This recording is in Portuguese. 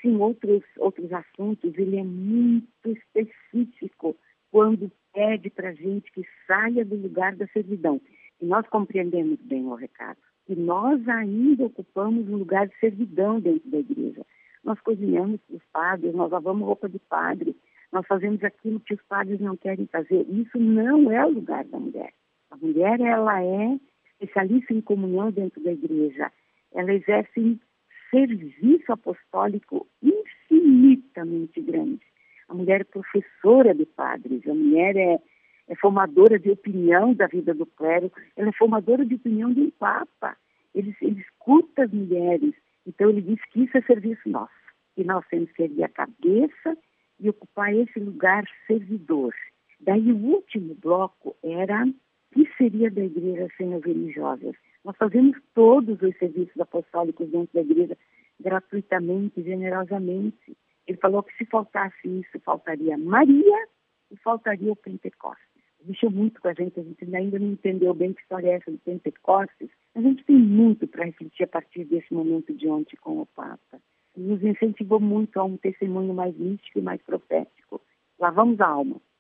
em outros assuntos, ele é muito específico quando pede para a gente que saia do lugar da servidão. E nós compreendemos bem o recado. E nós ainda ocupamos um lugar de servidão dentro da igreja. Nós cozinhamos para os padres, nós lavamos roupa de padre, nós fazemos aquilo que os padres não querem fazer. Isso não é o lugar da mulher. A mulher, ela é especialista em comunhão dentro da igreja. Ela exerce um serviço apostólico infinitamente grande. A mulher é professora de padres, a mulher é formadora de opinião da vida do clero, ela é formadora de opinião de um papa. Ele escuta as mulheres. Então ele diz que isso é serviço nosso. E nós temos que erguer a cabeça e ocupar esse lugar servidor. Daí o último bloco era o que seria da igreja sem as religiosas. Nós fazemos todos os serviços apostólicos dentro da igreja gratuitamente, generosamente. Ele falou que se faltasse isso, faltaria Maria e faltaria o Pentecostes. Mexeu muito com a gente ainda não entendeu bem que história é essa do Pentecostes. A gente tem muito para refletir a partir desse momento de ontem com o Papa. Ele nos incentivou muito a um testemunho mais místico e mais profético. Lavamos a alma.